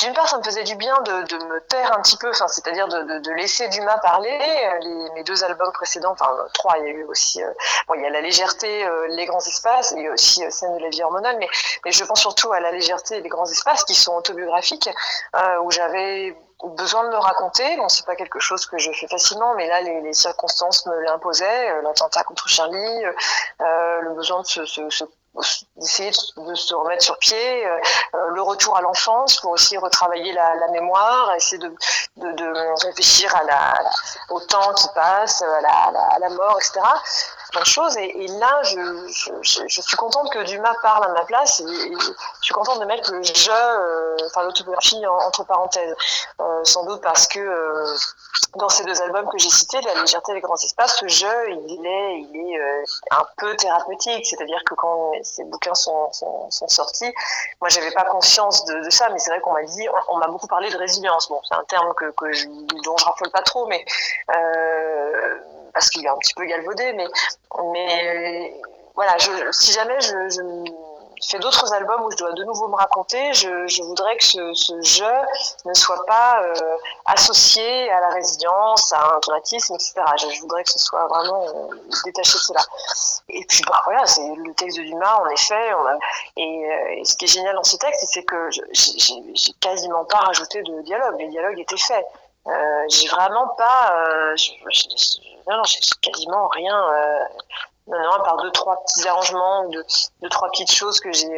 d'une part, ça me faisait du bien de me taire un petit peu, enfin, c'est-à-dire de laisser Dumas parler. Mes 2 albums précédents, enfin 3, il y a eu aussi, bon, il y a La légèreté, Les grands espaces, et il y a aussi Scène de la vie hormonale, mais je pense surtout à La légèreté et Les grands espaces, qui sont autobiographiques, où j'avais besoin de me raconter. Bon, c'est pas quelque chose que je fais facilement, mais là, les circonstances me l'imposaient, l'attentat contre Charlie, le besoin de d'essayer de se remettre sur pied, le retour à l'enfance pour aussi retravailler la mémoire, essayer de réfléchir au temps qui passe, à la mort, etc. Plein de choses. Et là, je suis contente que Dumas parle à ma place, et je suis contente de mettre le je, enfin l'autobiographie entre parenthèses, sans doute parce que dans ces 2 albums que j'ai cités, La légèreté et Les grands espaces, ce je, il est un peu thérapeutique, c'est-à-dire que quand ces bouquins sont sortis, moi j'avais pas conscience de ça, mais c'est vrai qu'on m'a dit, on m'a beaucoup parlé de résilience. Bon, c'est un terme dont je raffole pas trop, mais parce qu'il est un petit peu galvaudé, mais voilà, si jamais je fais d'autres albums où je dois de nouveau me raconter, je voudrais que ce je ne soit pas associé à la résilience, à un traumatisme, etc. Je voudrais que ce soit vraiment détaché de cela. Et puis voilà, c'est le texte de Dumas, en effet. Et ce qui est génial dans ce texte, c'est que j'ai quasiment pas rajouté de dialogue. Les dialogues étaient faits. J'ai vraiment pas, non, j'ai quasiment rien. Non, à part 2-3 petits arrangements, 2-3 petites choses que j'ai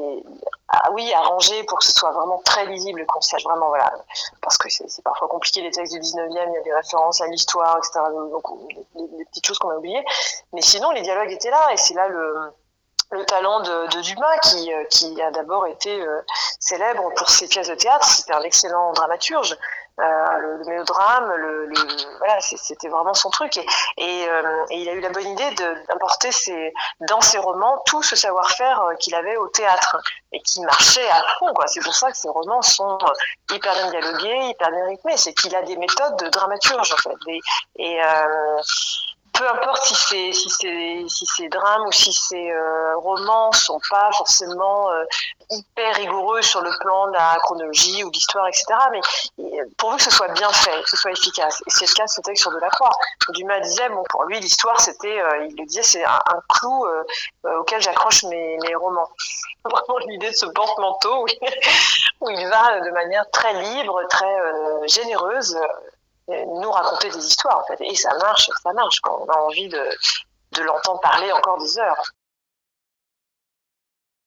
arrangées pour que ce soit vraiment très lisible et qu'on sache vraiment, voilà, parce que c'est parfois compliqué, les textes du 19e, il y a des références à l'histoire, etc. Donc des petites choses qu'on a oubliées. Mais sinon, les dialogues étaient là, et c'est là le talent de Dumas, qui a d'abord été célèbre pour ses pièces de théâtre. C'était un excellent dramaturge. Le mélodrame, voilà, c'était vraiment son truc, et il a eu la bonne idée d'importer dans ses romans tout ce savoir-faire qu'il avait au théâtre et qui marchait à fond, quoi. C'est pour ça que ses romans sont hyper bien dialogués, hyper bien rythmés. C'est qu'il a des méthodes de dramaturge, en fait, peu importe si ces drames ou si ces romans sont pas forcément hyper rigoureux sur le plan de la chronologie ou de l'histoire, etc. Mais pourvu que ce soit bien fait, que ce soit efficace. Et c'est le cas de ce texte sur Delacroix. Dumas disait, bon, pour lui, l'histoire, c'était, il le disait, c'est un clou auquel j'accroche mes romans. Vraiment l'idée de ce porte-manteau où il va de manière très libre, très généreuse, nous raconter des histoires, en fait. Et ça marche quand on a envie de l'entendre parler encore des heures.